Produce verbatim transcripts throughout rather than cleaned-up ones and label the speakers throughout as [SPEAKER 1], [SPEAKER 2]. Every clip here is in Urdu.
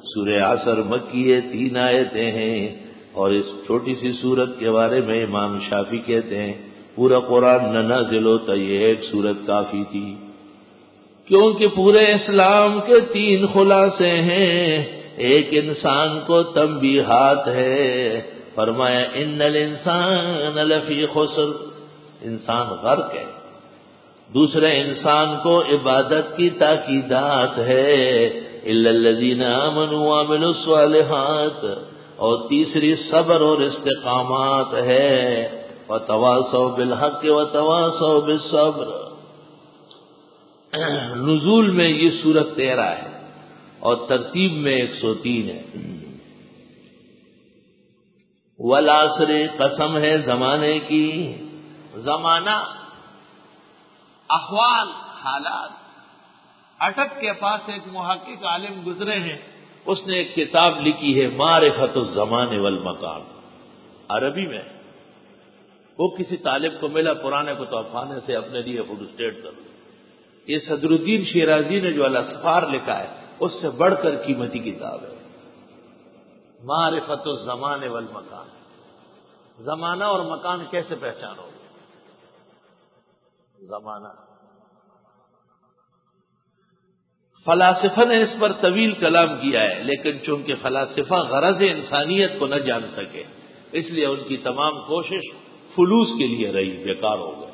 [SPEAKER 1] سورہ عصر مکی ہے، تین آیتیں ہیں، اور اس چھوٹی سی سورت کے بارے میں امام شافعی کہتے ہیں پورا قرآن نہ نازل ہوتا یہ ایک سورت کافی تھی، کیونکہ پورے اسلام کے تین خلاصے ہیں۔ ایک انسان کو تنبیہات ہے، فرمایا ان الانسان لفی خسر، انسان غرق ہے۔ دوسرے انسان کو عبادت کی تاکیدات ہے، الا الذین آمنوا وعملوا الصالحات، اور تیسری صبر اور استقامات ہے، وتواصوا بالحق وتواصوا بالصبر۔ نزول میں یہ سورت تیرہ ہے اور ترتیب میں ایک سو تین ہے۔ والعصر، قسم ہے زمانے کی، زمانہ احوال، حالات۔ اٹک کے پاس ایک محقق عالم گزرے ہیں، اس نے ایک کتاب لکھی ہے معرفت الزمان والمکان، عربی میں۔ وہ کسی طالب کو ملا پرانے کتب خانے سے اپنے لیے فوٹو اسٹیٹ کر لو۔ یہ صدر الدین شیرازی نے جو الاسفار لکھا ہے اس سے بڑھ کر قیمتی کتاب ہے، معرفت الزمان والمکان۔ زمانہ اور مکان کیسے پہچانو گے؟ زمانہ، فلاسفہ نے اس پر طویل کلام کیا ہے، لیکن چونکہ فلاسفہ غرض انسانیت کو نہ جان سکے اس لیے ان کی تمام کوشش فلوس کے لیے رہی، بیکار ہو گئے۔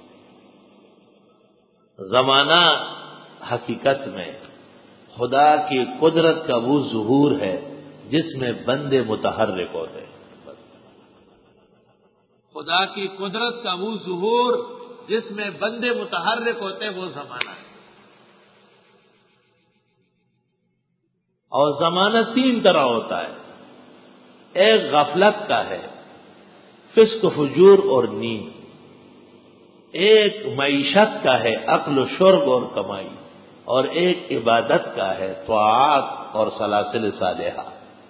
[SPEAKER 1] زمانہ حقیقت میں خدا کی قدرت کا وہ ظہور ہے جس میں بندے متحرک ہوتے ہیں۔ خدا کی قدرت کا وہ ظہور جس میں بندے متحرک ہوتے ہیں، وہ زمانہ ہے۔ اور زمانہ تین طرح ہوتا ہے، ایک غفلت کا ہے، فسق فجور اور نیند، ایک معیشت کا ہے، عقل و شرب اور کمائی، اور ایک عبادت کا ہے، طاعات اور سلاسل صالحہ۔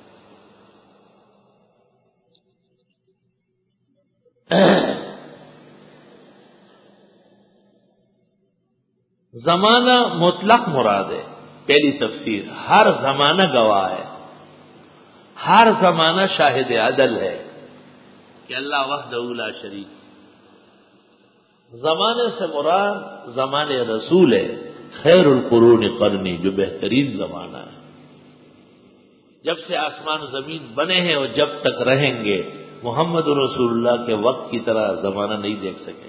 [SPEAKER 1] زمانہ مطلق مراد ہے، پہلی تفسیر، ہر زمانہ گواہ ہے، ہر زمانہ شاہد عدل ہے کہ اللہ وحدہ لا شریک۔ زمانے سے مراد زمانے رسول ہے، خیر القرون قرنی، جو بہترین زمانہ ہے۔ جب سے آسمان و زمین بنے ہیں اور جب تک رہیں گے محمد رسول اللہ کے وقت کی طرح زمانہ نہیں دیکھ سکیں۔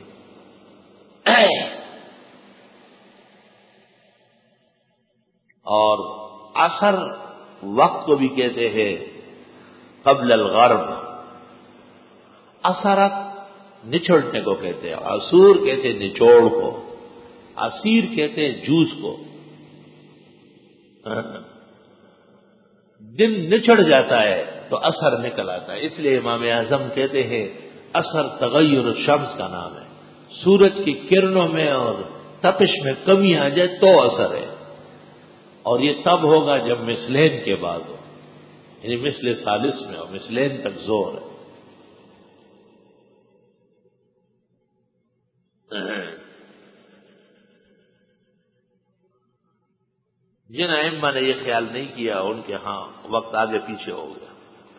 [SPEAKER 1] اور عصر وقت کو بھی کہتے ہیں قبل الغرب، عصرت نچوڑنے کو کہتے ہیں، عصور کہتے ہیں نچوڑ کو، عصیر کہتے ہیں جوس کو۔ دن نچڑ جاتا ہے تو عصر نکل آتا ہے، اس لیے امام اعظم کہتے ہیں عصر تغیر الشمس کا نام ہے، سورج کی کرنوں میں اور تپش میں کمی آ جائے تو عصر ہے، اور یہ تب ہوگا جب مثلین کے بعد ہو، یعنی مثل ثالث میں ہو، مثلین تک زور ہے۔ جن ائمہ نے یہ خیال نہیں کیا ان کے ہاں وقت آگے پیچھے ہو گیا۔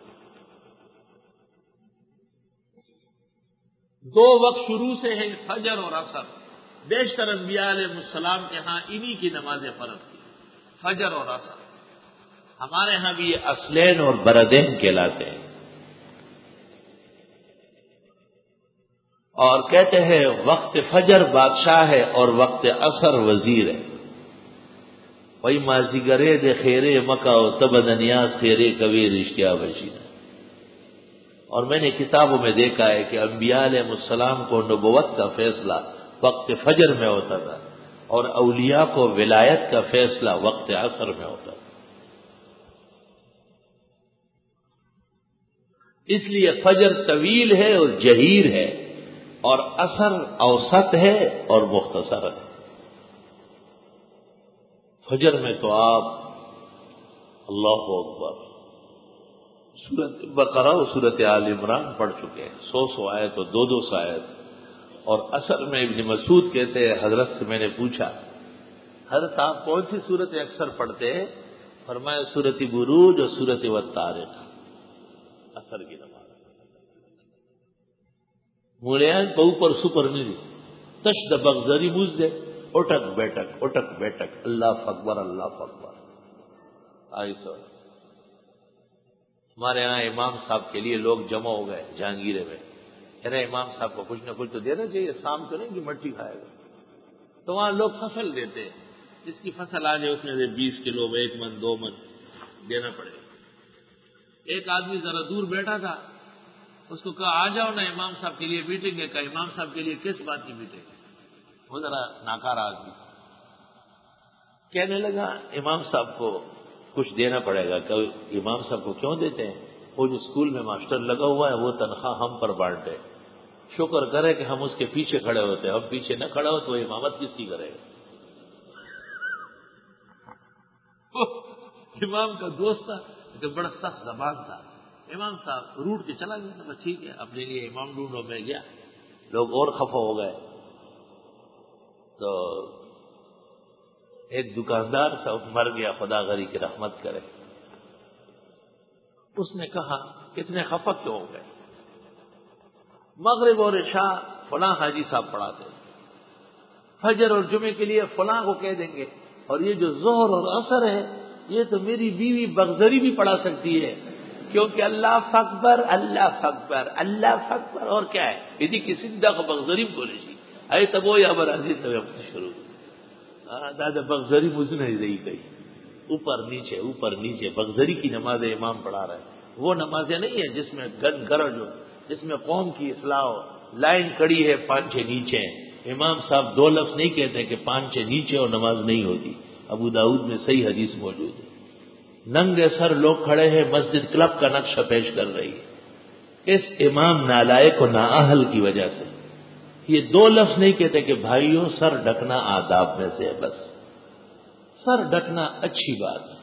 [SPEAKER 1] دو وقت شروع سے ہے، فجر اور عصر۔ بیشتر انبیاء علیہ السلام کے ہاں انہی کی نمازیں فرض کی، فجر اور عصر۔ ہمارے ہاں بھی یہ اصلین اور بردین کہلاتے ہیں، اور کہتے ہیں وقت فجر بادشاہ ہے اور وقت عصر وزیر ہے۔ وہی ماضی گرے دے خیرے مکہ و تب دنیاز خیرے کبھی رشتہ بشینا۔ اور میں نے کتابوں میں دیکھا ہے کہ انبیاء علیہ السلام کو نبوت کا فیصلہ وقت فجر میں ہوتا تھا، اور اولیاء کو ولایت کا فیصلہ وقت عصر میں ہوتا تھا۔ اس لیے فجر طویل ہے اور جہیر ہے، اور عصر اوسط ہے اور مختصر ہے۔ فجر میں تو آپ اللہ اکبر سورت بقرہ و سورت آل عمران پڑھ چکے ہیں، سو سو آیت اور دو دو سو آیت۔ اور عصر میں ابن مسعود کہتے ہیں حضرت سے میں نے پوچھا حضرت آپ کون سی سورت اکثر پڑھتے ہیں؟ فرمایا سورت بروج اور سورت والطارق اثر کی نماز مولیان پا اوپر سپر نہیں دی تشد بغزری موز دے اٹک بیٹک اٹک بیٹک اللہ اکبر اللہ اکبر آئی سو ہمارے یہاں امام صاحب کے لیے لوگ جمع ہو گئے جہانگیرے میں کہہ رہے امام صاحب کو کچھ نہ کچھ تو دینا چاہیے شام تو نہیں کہ مٹی کھائے گا تو وہاں لوگ فصل دیتے ہیں جس کی فصل آ جائے اس میں سے بیس کلو ایک من دو من دینا پڑے گا ایک آدمی ذرا دور بیٹھا تھا اس کو کہا آ جاؤ نا امام صاحب کے لیے میٹنگ ہے کہا امام صاحب کے لیے کس بات کی میٹنگ وہ ذرا ناکارہ آدمی کہنے لگا امام صاحب کو کچھ دینا پڑے گا کہ امام صاحب کو کیوں دیتے ہیں وہ جو اسکول میں ماسٹر لگا ہوا ہے وہ تنخواہ ہم پر بانٹے شکر کرے کہ ہم اس کے پیچھے کھڑے ہوتے ہم پیچھے نہ کھڑے ہو تو وہ امامت کس کی کرے گا امام کا دوست تھا کہ بڑا سخت زبان تھا امام صاحب روٹ کے چلا گیا بس ٹھیک ہے اپنے لیے امام ڈھونڈو میں گیا لوگ اور خفا ہو گئے تو ایک دکاندار تھا مر گیا خدا غری کی رحمت کرے اس نے کہا اتنے خفا کیوں ہو گئے مغرب اور عشاء فلاں حاجی صاحب پڑھاتے فجر اور جمعے کے لیے فلاں کو کہہ دیں گے اور یہ جو ظہر اور عصر ہے یہ تو میری بیوی بغدری بھی پڑھا سکتی ہے کیونکہ اللہ اکبر اللہ اکبر اللہ اکبر اور کیا ہے یدی کسی کو بغدری بولے جی اے تب وہ یا برادری تب شروع دادا بغدری مجھے نہیں رہی گئی اوپر نیچے اوپر نیچے بغدری کی نماز امام پڑھا رہا ہے وہ نمازیں نہیں ہیں جس میں گن گرج ہو جس میں قوم کی اصلاح ہو لائن کڑی ہے پانچ چھ نیچے امام صاحب دو لفظ نہیں کہتے کہ پانچ چھ نیچے اور نماز نہیں ہوتی ابو داؤد میں صحیح حدیث موجود ہے ننگے سر لوگ کھڑے ہیں مسجد کلب کا نقشہ پیش کر رہی ہے اس امام نالائق و نااہل کی وجہ سے یہ دو لفظ نہیں کہتے کہ بھائیوں سر ڈھکنا آداب میں سے ہے بس سر ڈھکنا اچھی بات ہے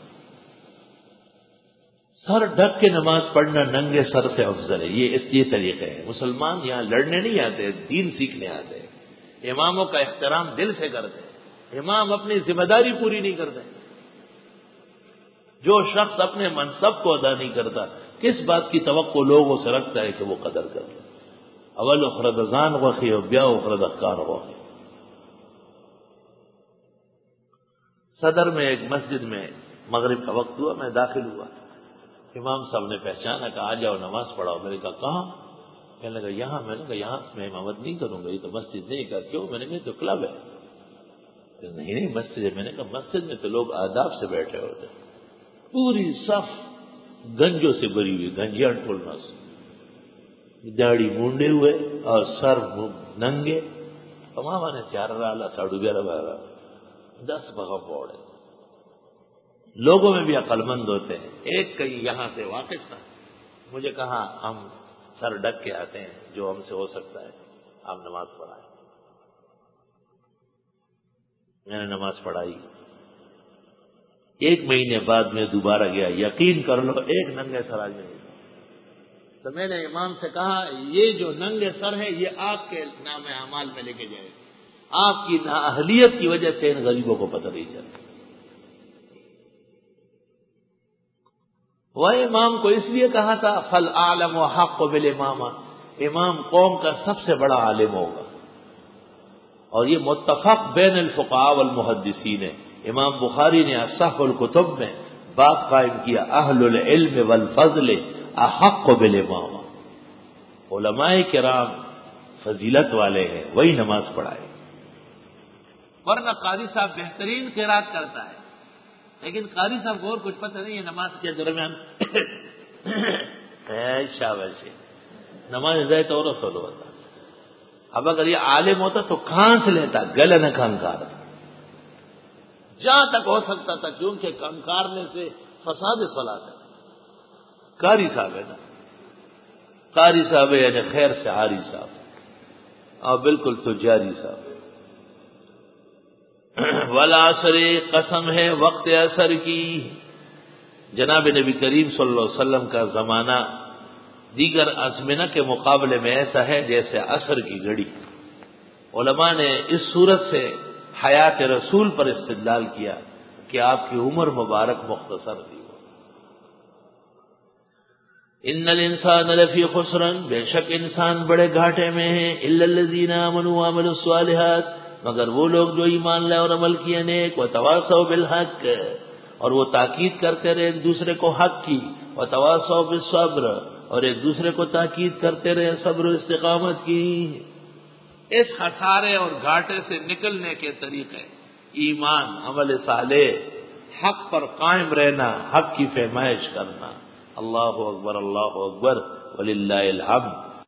[SPEAKER 1] سر ڈھک کے نماز پڑھنا ننگے سر سے افضل ہے یہ اس لیے طریقے ہے مسلمان یہاں لڑنے نہیں آتے دین سیکھنے آتے اماموں کا احترام دل سے کرتے امام اپنی ذمہ داری پوری نہیں کرتے جو شخص اپنے منصب کو ادا نہیں کرتا کس بات کی توقع لوگوں سے رکھتا ہے کہ وہ قدر کر لے اول اخرد ازان وقی و بیا اخرد اخکار وقی صدر میں ایک مسجد میں مغرب کا وقت ہوا میں داخل ہوا امام صاحب نے پہچانا کہ آ جاؤ نماز پڑھاؤ میں نے کہا کہاں کہنے لگا یہاں میں نے کہا یہاں میں امامت نہیں کروں گا یہ تو مسجد نہیں کہا کیوں میں نے کہا تو کلب ہے نہیں نہیں مسجد ہے میں نے کہا مسجد میں تو لوگ آداب سے بیٹھے ہوتے پوری صف گنجوں سے بری ہوئی گنجیاں ٹولنا سے داڑھی مونڈے ہوئے اور سر ننگے ماما نے چار ڈالا ساڑھو گیارہ بارہ دس بغا پوڑے لوگوں میں بھی عقل مند ہوتے ہیں ایک کہیں یہاں سے واقف تھا مجھے کہا ہم سر ڈک کے آتے ہیں جو ہم سے ہو سکتا ہے آپ نماز پڑھائیں میں نے نماز پڑھائی ایک مہینے بعد میں دوبارہ گیا یقین کر لو ایک ننگے سر آج نہیں تو میں نے امام سے کہا یہ جو ننگے سر ہے یہ آپ کے نام اعمال میں لے کے جائے آپ کی نااہلیت کی وجہ سے ان غریبوں کو پتہ نہیں چلتا وہ امام کو اس لیے کہا تھا فل عالم و حق و بل امامہ امام قوم کا سب سے بڑا عالم ہوگا اور یہ متفق بین الفقہاء والمحدثین ہے امام بخاری نے اصح الکتب میں باب قائم کیا اہل العلم والفضل احق بالامامہ علماء کرام فضیلت والے ہیں وہی نماز پڑھائے ورنہ قاری صاحب بہترین قرات کرتا ہے لیکن قاری صاحب کو اور کچھ پتہ نہیں ہے نماز کے درمیان شاباش نماز ہدایت اور رسول ہوتا اب اگر یہ عالم ہوتا تو کھانس لیتا گلے نہ کھنکار جہاں تک ہو سکتا تھا کیونکہ کنکارنے سے فساد صلاۃ ہے قاری صاحب ہے نا قاری صاحب ہے یعنی خیر سے حاری صاحب اور بالکل تجاری صاحب والعصر قسم ہے وقت عصر کی جناب نبی کریم صلی اللہ علیہ وسلم کا زمانہ دیگر ازمنہ کے مقابلے میں ایسا ہے جیسے عصر کی گھڑی علماء نے اس صورت سے حیات رسول پر استدلال کیا کہ کہ آپ کی عمر مبارک مختصر تھی. ان الانسان لفی خسر، بے شک انسان بڑے گھاٹے میں ہیں، الا الذین آمنوا وعملوا الصالحات، مگر وہ لوگ جو ایمان لائے اور عمل کیے نیک، وتواصوا بالحق، اور وہ تاکید کرتے رہے ایک دوسرے کو حق کی، وتواصوا بالصبر، اور ایک دوسرے کو تاکید کرتے رہے صبر و استقامت کی. اس خسارے اور گھاٹے سے نکلنے کے طریقے: ایمان، عمل صالح، حق پر قائم رہنا، حق کی پیمائش کرنا. اللہ اکبر، اللہ اکبر، وللہ الحمد.